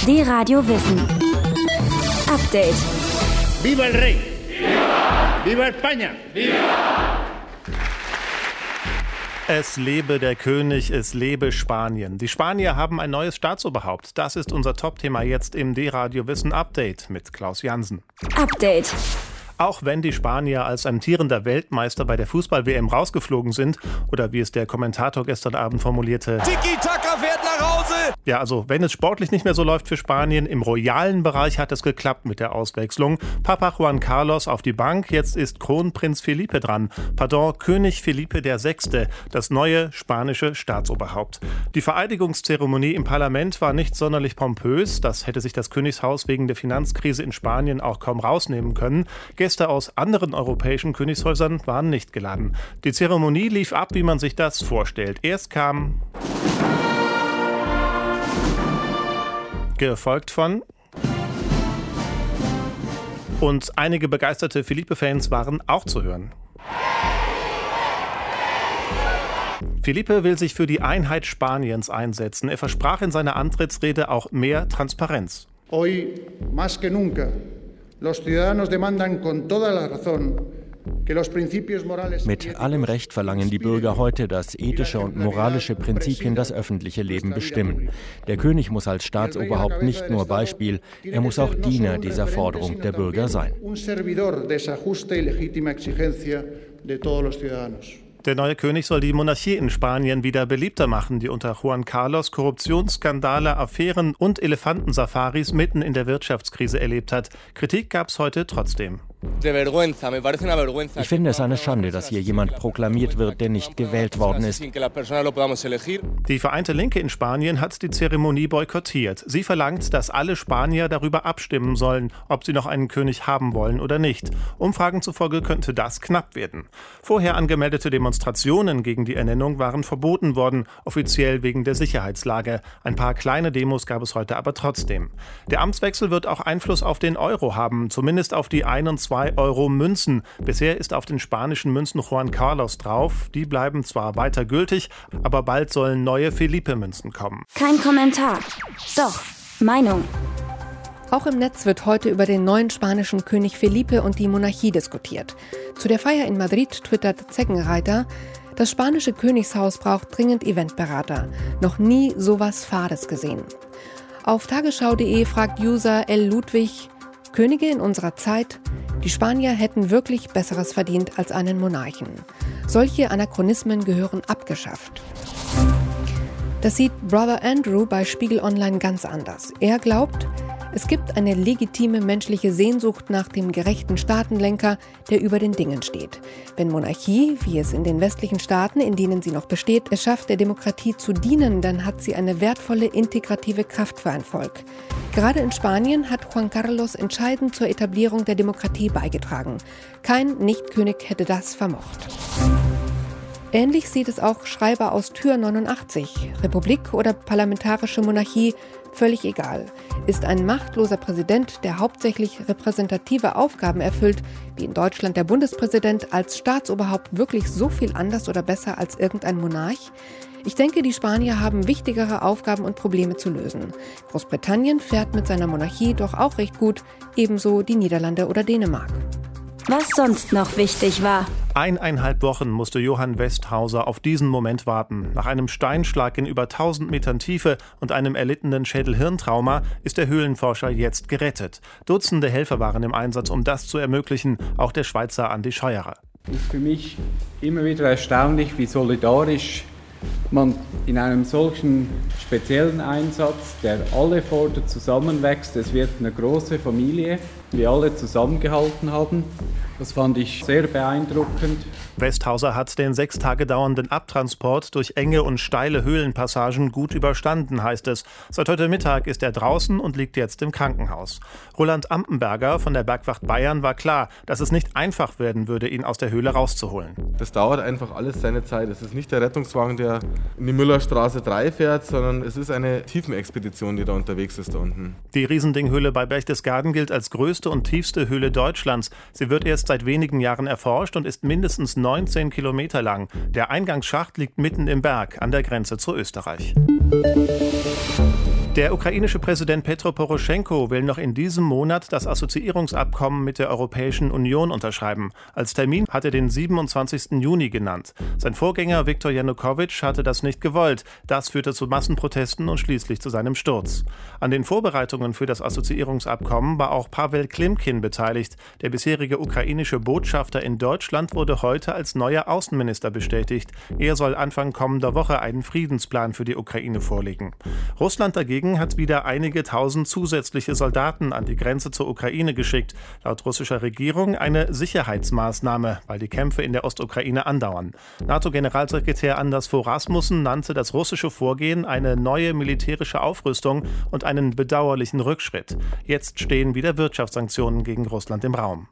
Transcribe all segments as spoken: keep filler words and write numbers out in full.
D-Radio Wissen. Update. Viva el Rey! Viva! Viva España! Viva! Es lebe der König, es lebe Spanien. Die Spanier haben ein neues Staatsoberhaupt. Das ist unser Top-Thema jetzt im D-Radio Wissen Update mit Klaus Jansen. Update. Auch wenn die Spanier als amtierender Weltmeister bei der Fußball-W M rausgeflogen sind, oder wie es der Kommentator gestern Abend formulierte, Tiki-Taka fährt nach Hause! Ja, also wenn es sportlich nicht mehr so läuft für Spanien, im royalen Bereich hat es geklappt mit der Auswechslung. Papa Juan Carlos auf die Bank, jetzt ist Kronprinz Felipe dran. Pardon, König Felipe der Sechste, das neue spanische Staatsoberhaupt. Die Vereidigungszeremonie im Parlament war nicht sonderlich pompös. Das hätte sich das Königshaus wegen der Finanzkrise in Spanien auch kaum rausnehmen können. Gäste aus anderen europäischen Königshäusern waren nicht geladen. Die Zeremonie lief ab, wie man sich das vorstellt. Erst kam, gefolgt von, und einige begeisterte Felipe-Fans waren auch zu hören. Felipe will sich für die Einheit Spaniens einsetzen. Er versprach in seiner Antrittsrede auch mehr Transparenz. Hoy más que nunca. Los ciudadanos demandan con toda la razón que los principios morales. Mit allem Recht verlangen die Bürger heute, dass ethische und moralische Prinzipien das öffentliche Leben bestimmen. Der König muss als Staatsoberhaupt nicht nur Beispiel, er muss auch Diener dieser Forderung der Bürger sein. Un servidor de esa justa y legítima exigencia de todos los ciudadanos. Der neue König soll die Monarchie in Spanien wieder beliebter machen, die unter Juan Carlos Korruptionsskandale, Affären und Elefantensafaris mitten in der Wirtschaftskrise erlebt hat. Kritik gab es heute trotzdem. Ich finde es eine Schande, dass hier jemand proklamiert wird, der nicht gewählt worden ist. Die Vereinte Linke in Spanien hat die Zeremonie boykottiert. Sie verlangt, dass alle Spanier darüber abstimmen sollen, ob sie noch einen König haben wollen oder nicht. Umfragen zufolge könnte das knapp werden. Vorher angemeldete Demonstrationen gegen die Ernennung waren verboten worden, offiziell wegen der Sicherheitslage. Ein paar kleine Demos gab es heute aber trotzdem. Der Amtswechsel wird auch Einfluss auf den Euro haben, zumindest auf die ein- und zwei Euro Münzen. Bisher ist auf den spanischen Münzen Juan Carlos drauf. Die bleiben zwar weiter gültig, aber bald sollen neue Felipe-Münzen kommen. Kein Kommentar. Doch, Meinung. Auch im Netz wird heute über den neuen spanischen König Felipe und die Monarchie diskutiert. Zu der Feier in Madrid twittert Zeckenreiter: Das spanische Königshaus braucht dringend Eventberater. Noch nie sowas Fades gesehen. Auf tagesschau punkt de fragt User L. Ludwig: Könige in unserer Zeit? Die Spanier hätten wirklich Besseres verdient als einen Monarchen. Solche Anachronismen gehören abgeschafft. Das sieht Brother Andrew bei Spiegel Online ganz anders. Er glaubt, es gibt eine legitime menschliche Sehnsucht nach dem gerechten Staatenlenker, der über den Dingen steht. Wenn Monarchie, wie es in den westlichen Staaten, in denen sie noch besteht, es schafft, der Demokratie zu dienen, dann hat sie eine wertvolle, integrative Kraft für ein Volk. Gerade in Spanien hat Juan Carlos entscheidend zur Etablierung der Demokratie beigetragen. Kein Nichtkönig hätte das vermocht. Ähnlich sieht es auch Schreiber aus Tür neunundachtzig. Republik oder parlamentarische Monarchie, völlig egal. Ist ein machtloser Präsident, der hauptsächlich repräsentative Aufgaben erfüllt, wie in Deutschland der Bundespräsident, als Staatsoberhaupt wirklich so viel anders oder besser als irgendein Monarch? Ich denke, die Spanier haben wichtigere Aufgaben und Probleme zu lösen. Großbritannien fährt mit seiner Monarchie doch auch recht gut, ebenso die Niederlande oder Dänemark. Was sonst noch wichtig war. Eineinhalb Wochen musste Johann Westhauser auf diesen Moment warten. Nach einem Steinschlag in über tausend Metern Tiefe und einem erlittenen Schädel-Hirntrauma ist der Höhlenforscher jetzt gerettet. Dutzende Helfer waren im Einsatz, um das zu ermöglichen, auch der Schweizer Andi Scheuerer. Es ist für mich immer wieder erstaunlich, wie solidarisch man in einem solchen speziellen Einsatz, der alle fordert, zusammenwächst. Es wird eine große Familie, die alle zusammengehalten haben. Das fand ich sehr beeindruckend. Westhauser hat den sechs Tage dauernden Abtransport durch enge und steile Höhlenpassagen gut überstanden, heißt es. Seit heute Mittag ist er draußen und liegt jetzt im Krankenhaus. Roland Ampenberger von der Bergwacht Bayern war klar, dass es nicht einfach werden würde, ihn aus der Höhle rauszuholen. Das dauert einfach alles seine Zeit. Es ist nicht der Rettungswagen, der in die Müllerstraße drei fährt, sondern es ist eine Tiefenexpedition, die da unterwegs ist da unten. Die Riesendinghöhle bei Berchtesgaden gilt als größte und tiefste Höhle Deutschlands. Sie wird erst seit wenigen Jahren erforscht und ist mindestens neunzehn Kilometer lang. Der Eingangsschacht liegt mitten im Berg an der Grenze zu Österreich. Der ukrainische Präsident Petro Poroschenko will noch in diesem Monat das Assoziierungsabkommen mit der Europäischen Union unterschreiben. Als Termin hat er den siebenundzwanzigsten Juni genannt. Sein Vorgänger Viktor Janukowitsch hatte das nicht gewollt. Das führte zu Massenprotesten und schließlich zu seinem Sturz. An den Vorbereitungen für das Assoziierungsabkommen war auch Pawel Klimkin beteiligt. Der bisherige ukrainische Botschafter in Deutschland wurde heute als neuer Außenminister bestätigt. Er soll Anfang kommender Woche einen Friedensplan für die Ukraine vorlegen. Russland dagegen hat wieder einige tausend zusätzliche Soldaten an die Grenze zur Ukraine geschickt. Laut russischer Regierung eine Sicherheitsmaßnahme, weil die Kämpfe in der Ostukraine andauern. NATO-Generalsekretär Anders Fogh Rasmussen nannte das russische Vorgehen eine neue militärische Aufrüstung und einen bedauerlichen Rückschritt. Jetzt stehen wieder Wirtschaftssanktionen gegen Russland im Raum.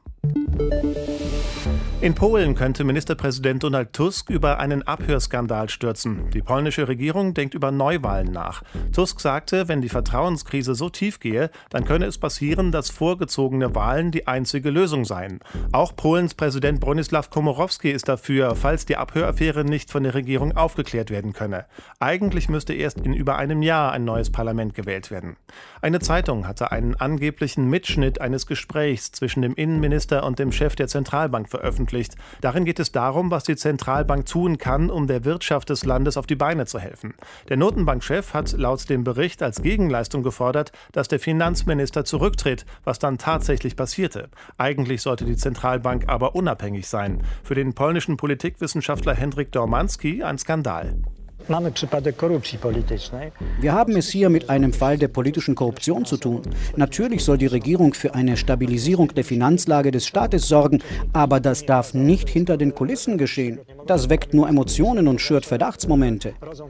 In Polen könnte Ministerpräsident Donald Tusk über einen Abhörskandal stürzen. Die polnische Regierung denkt über Neuwahlen nach. Tusk sagte, wenn die Vertrauenskrise so tief gehe, dann könne es passieren, dass vorgezogene Wahlen die einzige Lösung seien. Auch Polens Präsident Bronisław Komorowski ist dafür, falls die Abhöraffäre nicht von der Regierung aufgeklärt werden könne. Eigentlich müsste erst in über einem Jahr ein neues Parlament gewählt werden. Eine Zeitung hatte einen angeblichen Mitschnitt eines Gesprächs zwischen dem Innenminister und dem Chef der Zentralbank veröffentlicht. Darin geht es darum, was die Zentralbank tun kann, um der Wirtschaft des Landes auf die Beine zu helfen. Der Notenbankchef hat laut dem Bericht als Gegenleistung gefordert, dass der Finanzminister zurücktritt, was dann tatsächlich passierte. Eigentlich sollte die Zentralbank aber unabhängig sein. Für den polnischen Politikwissenschaftler Hendrik Dormanski ein Skandal. Wir haben es hier mit einem Fall der politischen Korruption zu tun. Natürlich soll die Regierung für eine Stabilisierung der Finanzlage des Staates sorgen, aber das darf nicht hinter den Kulissen geschehen. Das weckt nur Emotionen und schürt Verdachtsmomente.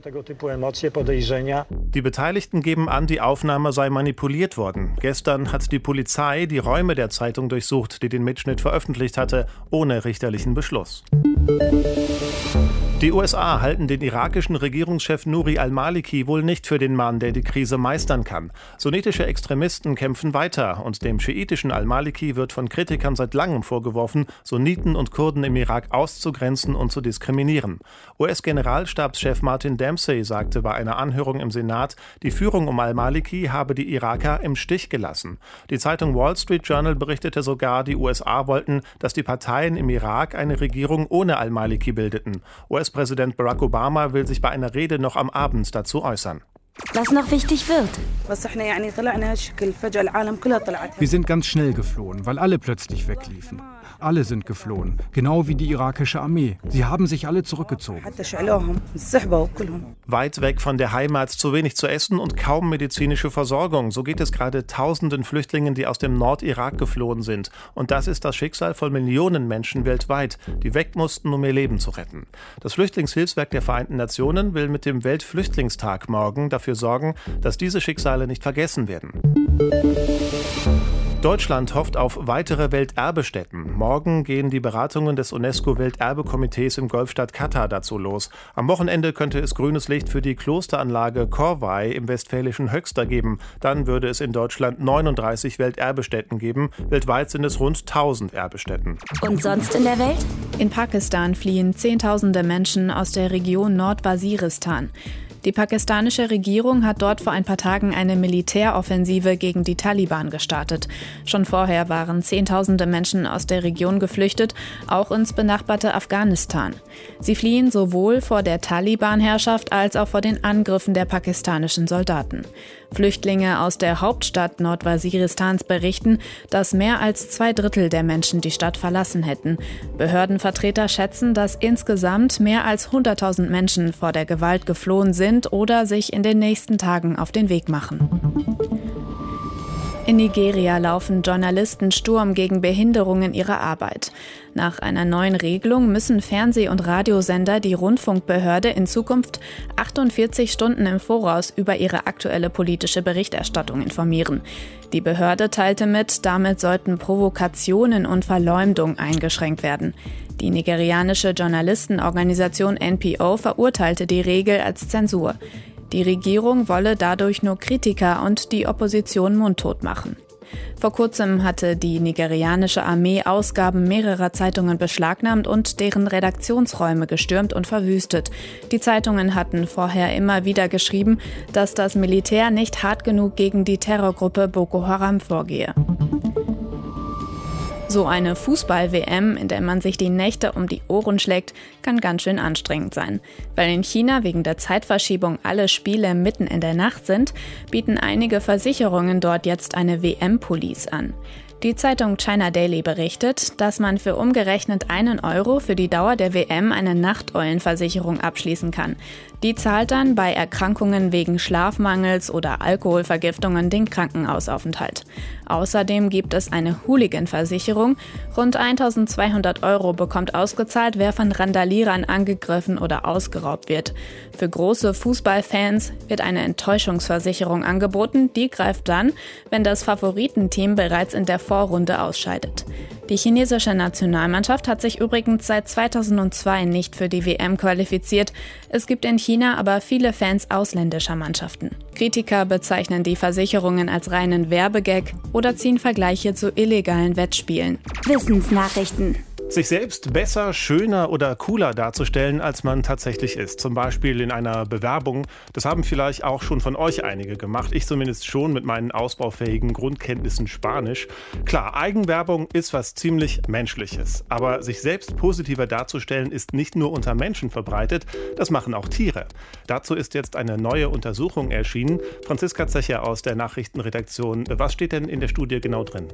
Die Beteiligten geben an, die Aufnahme sei manipuliert worden. Gestern hat die Polizei die Räume der Zeitung durchsucht, die den Mitschnitt veröffentlicht hatte, ohne richterlichen Beschluss. Die U S A halten den irakischen Regierungschef Nouri al-Maliki wohl nicht für den Mann, der die Krise meistern kann. Sunnitische Extremisten kämpfen weiter und dem schiitischen al-Maliki wird von Kritikern seit langem vorgeworfen, Sunniten und Kurden im Irak auszugrenzen und zu diskriminieren. U S-Generalstabschef Martin Dempsey sagte bei einer Anhörung im Senat, die Führung um al-Maliki habe die Iraker im Stich gelassen. Die Zeitung Wall Street Journal berichtete sogar, die U S A wollten, dass die Parteien im Irak eine Regierung ohne al-Maliki bildeten. U S-Präsident Barack Obama will sich bei einer Rede noch am Abend dazu äußern. Was noch wichtig wird. Wir sind ganz schnell geflohen, weil alle plötzlich wegliefen. Alle sind geflohen, genau wie die irakische Armee. Sie haben sich alle zurückgezogen. Weit weg von der Heimat, zu wenig zu essen und kaum medizinische Versorgung. So geht es gerade tausenden Flüchtlingen, die aus dem Nordirak geflohen sind. Und das ist das Schicksal von Millionen Menschen weltweit, die weg mussten, um ihr Leben zu retten. Das Flüchtlingshilfswerk der Vereinten Nationen will mit dem Weltflüchtlingstag morgen dafür sorgen, dass diese Schicksale nicht vergessen werden. Deutschland hofft auf weitere Welterbestätten. Morgen gehen die Beratungen des UNESCO-Welterbekomitees im Golfstaat Katar dazu los. Am Wochenende könnte es grünes Licht für die Klosteranlage Corvey im westfälischen Höxter geben. Dann würde es in Deutschland neununddreißig Welterbestätten geben. Weltweit sind es rund tausend Erbestätten. Und sonst in der Welt? In Pakistan fliehen Zehntausende Menschen aus der Region Nordwaziristan. Die pakistanische Regierung hat dort vor ein paar Tagen eine Militäroffensive gegen die Taliban gestartet. Schon vorher waren Zehntausende Menschen aus der Region geflüchtet, auch ins benachbarte Afghanistan. Sie fliehen sowohl vor der Taliban-Herrschaft als auch vor den Angriffen der pakistanischen Soldaten. Flüchtlinge aus der Hauptstadt Nordwaziristans berichten, dass mehr als zwei Drittel der Menschen die Stadt verlassen hätten. Behördenvertreter schätzen, dass insgesamt mehr als hunderttausend Menschen vor der Gewalt geflohen sind oder sich in den nächsten Tagen auf den Weg machen. In Nigeria laufen Journalisten Sturm gegen Behinderungen ihrer Arbeit. Nach einer neuen Regelung müssen Fernseh- und Radiosender die Rundfunkbehörde in Zukunft achtundvierzig Stunden im Voraus über ihre aktuelle politische Berichterstattung informieren. Die Behörde teilte mit, damit sollten Provokationen und Verleumdung eingeschränkt werden. Die nigerianische Journalistenorganisation N P O verurteilte die Regel als Zensur. Die Regierung wolle dadurch nur Kritiker und die Opposition mundtot machen. Vor kurzem hatte die nigerianische Armee Ausgaben mehrerer Zeitungen beschlagnahmt und deren Redaktionsräume gestürmt und verwüstet. Die Zeitungen hatten vorher immer wieder geschrieben, dass das Militär nicht hart genug gegen die Terrorgruppe Boko Haram vorgehe. So eine Fußball-W M, in der man sich die Nächte um die Ohren schlägt, kann ganz schön anstrengend sein. Weil in China wegen der Zeitverschiebung alle Spiele mitten in der Nacht sind, bieten einige Versicherungen dort jetzt eine W M-Police an. Die Zeitung China Daily berichtet, dass man für umgerechnet einen Euro für die Dauer der W M eine Nachteulenversicherung abschließen kann. Die zahlt dann bei Erkrankungen wegen Schlafmangels oder Alkoholvergiftungen den Krankenhausaufenthalt. Außerdem gibt es eine Hooligan-Versicherung. Rund eintausendzweihundert Euro bekommt ausgezahlt, wer von Randalierern angegriffen oder ausgeraubt wird. Für große Fußballfans wird eine Enttäuschungsversicherung angeboten. Die greift dann, wenn das Favoritenteam bereits in der Vorrunde ausscheidet. Die chinesische Nationalmannschaft hat sich übrigens seit zweitausendzwei nicht für die W M qualifiziert. Es gibt in China aber viele Fans ausländischer Mannschaften. Kritiker bezeichnen die Versicherungen als reinen Werbegag oder ziehen Vergleiche zu illegalen Wettspielen. Wissensnachrichten. Sich selbst besser, schöner oder cooler darzustellen, als man tatsächlich ist. Zum Beispiel in einer Bewerbung. Das haben vielleicht auch schon von euch einige gemacht. Ich zumindest schon mit meinen ausbaufähigen Grundkenntnissen Spanisch. Klar, Eigenwerbung ist was ziemlich Menschliches. Aber sich selbst positiver darzustellen ist nicht nur unter Menschen verbreitet. Das machen auch Tiere. Dazu ist jetzt eine neue Untersuchung erschienen. Franziska Zecher aus der Nachrichtenredaktion. Was steht denn in der Studie genau drin?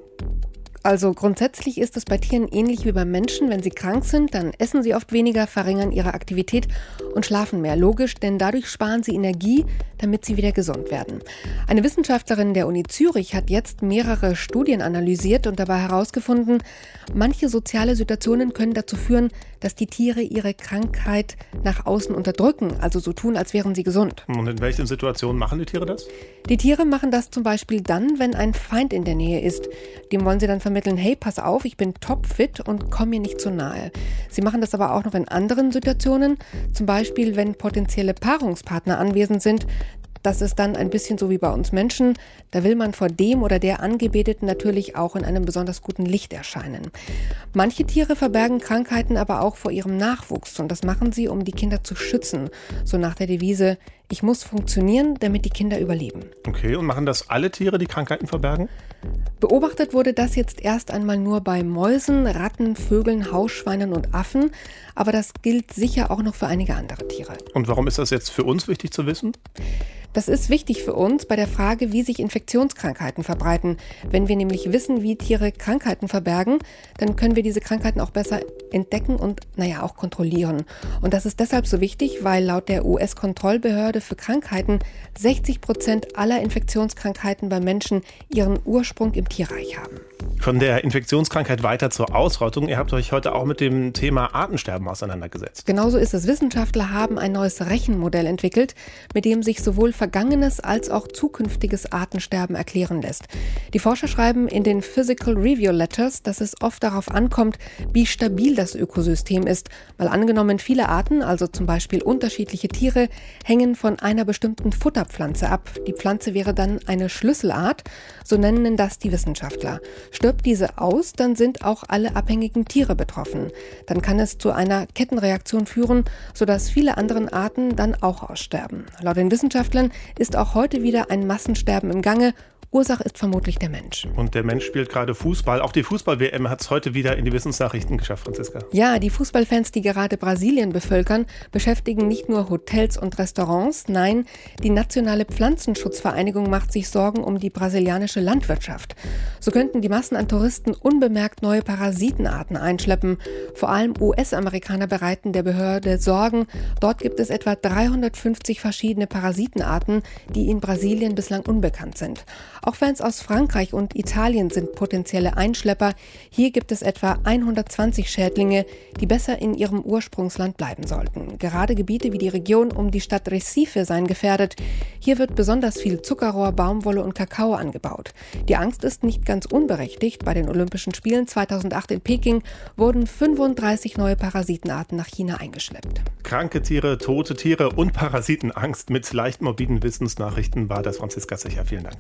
Also grundsätzlich ist es bei Tieren ähnlich wie beim Menschen. Wenn sie krank sind, dann essen sie oft weniger, verringern ihre Aktivität und schlafen mehr. Logisch, denn dadurch sparen sie Energie, damit sie wieder gesund werden. Eine Wissenschaftlerin der Uni Zürich hat jetzt mehrere Studien analysiert und dabei herausgefunden, manche soziale Situationen können dazu führen, dass die Tiere ihre Krankheit nach außen unterdrücken, also so tun, als wären sie gesund. Und in welchen Situationen machen die Tiere das? Die Tiere machen das zum Beispiel dann, wenn ein Feind in der Nähe ist. Dem wollen sie dann vermitteln, hey, pass auf, ich bin topfit und komm mir nicht zu nahe. Sie machen das aber auch noch in anderen Situationen, zum Beispiel, wenn potenzielle Paarungspartner anwesend sind. Das ist dann ein bisschen so wie bei uns Menschen. Da will man vor dem oder der Angebeteten natürlich auch in einem besonders guten Licht erscheinen. Manche Tiere verbergen Krankheiten aber auch vor ihrem Nachwuchs. Und das machen sie, um die Kinder zu schützen. So nach der Devise, ich muss funktionieren, damit die Kinder überleben. Okay, und machen das alle Tiere, die Krankheiten verbergen? Beobachtet wurde das jetzt erst einmal nur bei Mäusen, Ratten, Vögeln, Hausschweinen und Affen. Aber das gilt sicher auch noch für einige andere Tiere. Und warum ist das jetzt für uns wichtig zu wissen? Das ist wichtig für uns bei der Frage, wie sich Infektionskrankheiten verbreiten. Wenn wir nämlich wissen, wie Tiere Krankheiten verbergen, dann können wir diese Krankheiten auch besser entdecken und, naja, auch kontrollieren. Und das ist deshalb so wichtig, weil laut der U S-Kontrollbehörde für Krankheiten sechzig Prozent aller Infektionskrankheiten bei Menschen ihren Ursprung im Tierreich haben. Von der Infektionskrankheit weiter zur Ausrottung. Ihr habt euch heute auch mit dem Thema Artensterben auseinandergesetzt. Genauso ist es. Wissenschaftler haben ein neues Rechenmodell entwickelt, mit dem sich sowohl vergangenes als auch zukünftiges Artensterben erklären lässt. Die Forscher schreiben in den Physical Review Letters, dass es oft darauf ankommt, wie stabil das Ökosystem ist. Mal angenommen, viele Arten, also zum Beispiel unterschiedliche Tiere, hängen von einer bestimmten Futterpflanze ab. Die Pflanze wäre dann eine Schlüsselart, so nennen das die Wissenschaftler. Stirbt diese aus, dann sind auch alle abhängigen Tiere betroffen. Dann kann es zu einer Kettenreaktion führen, sodass viele andere Arten dann auch aussterben. Laut den Wissenschaftlern ist auch heute wieder ein Massensterben im Gange. Ursache ist vermutlich der Mensch. Und der Mensch spielt gerade Fußball. Auch die Fußball-W M hat es heute wieder in die Wissensnachrichten geschafft, Franziska. Ja, die Fußballfans, die gerade Brasilien bevölkern, beschäftigen nicht nur Hotels und Restaurants. Nein, die Nationale Pflanzenschutzvereinigung macht sich Sorgen um die brasilianische Landwirtschaft. So könnten die Massen an Touristen unbemerkt neue Parasitenarten einschleppen. Vor allem U S-Amerikaner bereiten der Behörde Sorgen. Dort gibt es etwa dreihundertfünfzig verschiedene Parasitenarten, die in Brasilien bislang unbekannt sind. Auch Fans aus Frankreich und Italien sind potenzielle Einschlepper. Hier gibt es etwa hundertzwanzig Schädlinge, die besser in ihrem Ursprungsland bleiben sollten. Gerade Gebiete wie die Region um die Stadt Recife seien gefährdet. Hier wird besonders viel Zuckerrohr, Baumwolle und Kakao angebaut. Die Angst ist nicht ganz unberechtigt. Bei den Olympischen Spielen zweitausendacht in Peking wurden fünfunddreißig neue Parasitenarten nach China eingeschleppt. Kranke Tiere, tote Tiere und Parasitenangst mit leicht morbiden Wissensnachrichten war das Franziska Zecher. Vielen Dank. Wetter.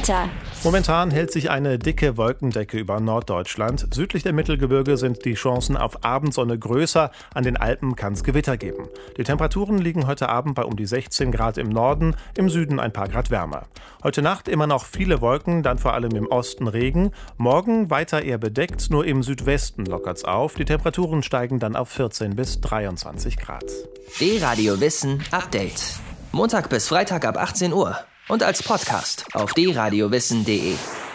Wetter. Momentan hält sich eine dicke Wolkendecke über Norddeutschland. Südlich der Mittelgebirge sind die Chancen auf Abendsonne größer. An den Alpen kann es Gewitter geben. Die Temperaturen liegen heute Abend bei um die sechzehn Grad im Norden, im Süden ein paar Grad wärmer. Heute Nacht immer noch viele Wolken, dann vor allem im Osten Regen. Morgen weiter eher bedeckt, nur im Südwesten lockert's auf. Die Temperaturen steigen dann auf vierzehn bis dreiundzwanzig Grad. D-Radio Wissen Update. Montag bis Freitag ab achtzehn Uhr. Und als Podcast auf d radio wissen punkt de.